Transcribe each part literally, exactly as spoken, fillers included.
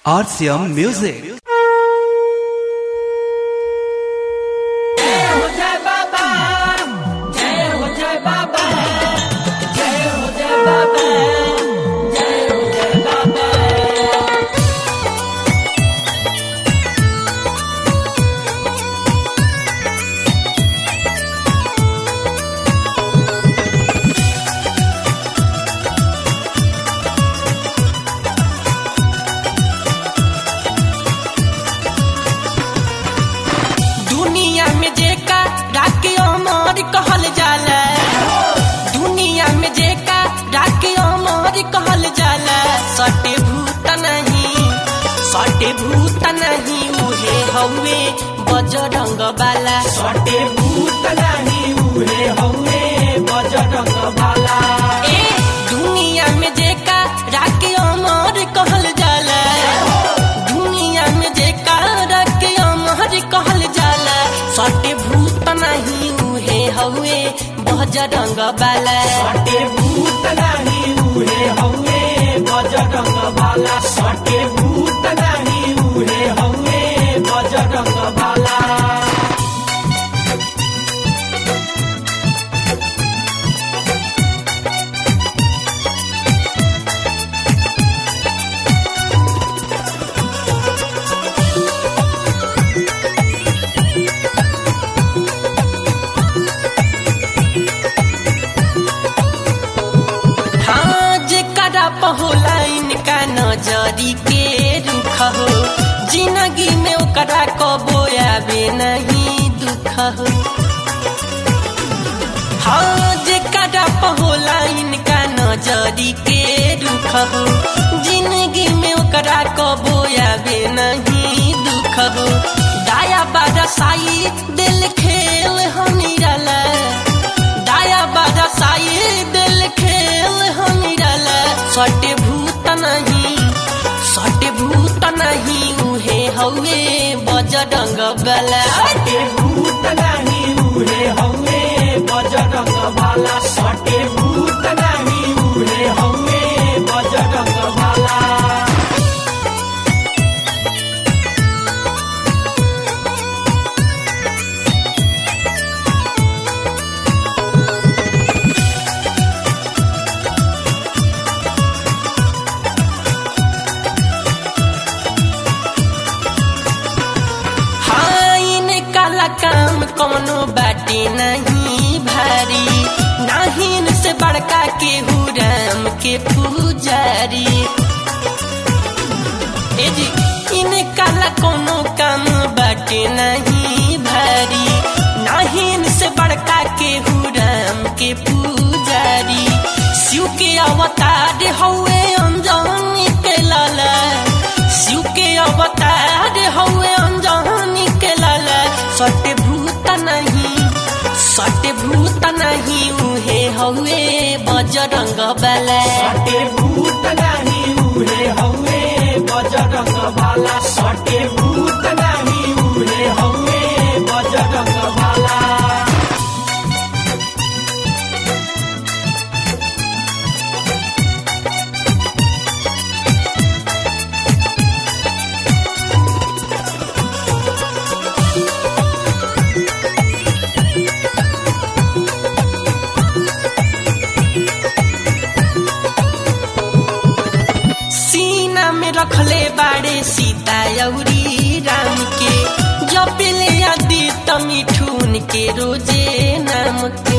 R C M Music. सटे भूत नहीं सटे भूत नहीं उहे हवे बजरंग बाला सटे भूत नहीं उहे हवे बजरंग बाला। ए दुनिया में जेका राके अमर कहल जाला दुनिया में जेका राके अमर कहल जाला सटे भूत नहीं उहे हवे बजरंग बाला सटे भूत नहीं उहे हवे बजरंग बाला सटे भूत नहीं उहे हवे बजरंग बाला। पहोला इनका नजरी के रुख हो जिंदगी में ओकरा कबो आवे नहीं दुख हो। हाँ जेकरा पहोला इनका नजरी के रुख हो जिंदगी में ओकरा कबो आवे नहीं दुख हो। दाया बारसाई दिल खेल हमीरला दाया बारसाई दिल खेल हमीरला सटे भूत नहीं सटे भूत नहीं उहे हवे बजरंग बाला सटे भूत नहीं उहे हवे बजरंग बाला सटे भूत नहीं उहे हवे बजरंग बाला। काम कोनो बाटे नहीं भारी नाहिन से बड़का के हुराम के पुजारी ए जी इनका कोनो काम बाटे नहीं भारी नाहिन से बड़का के हुराम के पुजारी शिव के अवतार हवे अंजनी के लाला शिव के अवतार हवे अंजनी के लाला सटे भूत नहीं सटे भूत नहीं उहे हवे बजरंग बाला सटे भूत नहीं उहे हवे बजरंग बाला सटे भूत नहीं उहे हवे बजरंग बाला। रखले बाड़े सीता अउरी राम के जपले आदि तमिठून के रोजे नाम के।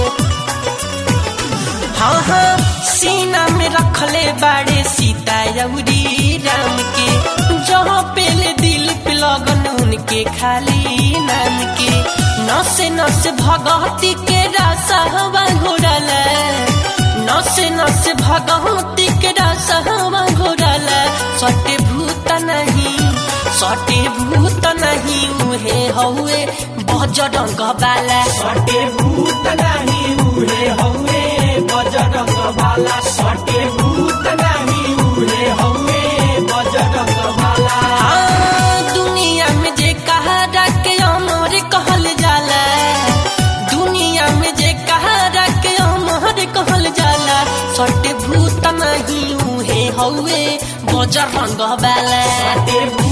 हाँ हाँ सीना में रखले बाड़े सीता अउरी राम के जहाँ पेले दिल पे लगन उनके खाली नाम के नसे नसे भगवती के रासहवा घोड़ाला नसे नसे भगवती के रासहवा घोड़ाला सटे भूत नहीं सटे भूत नहीं उहे हवे बजरंग बाला सटे भूत नहीं उहे हवे बजरंग बाला सटे भूत नहीं उहे हवे बजरंग बाला। हाँ दुनिया में जे कहा के अमर कहल जाला दुनिया में जे कहा के अमर कहल जाला सटे भूत नहीं उहे हवे बजरंग वाला सटे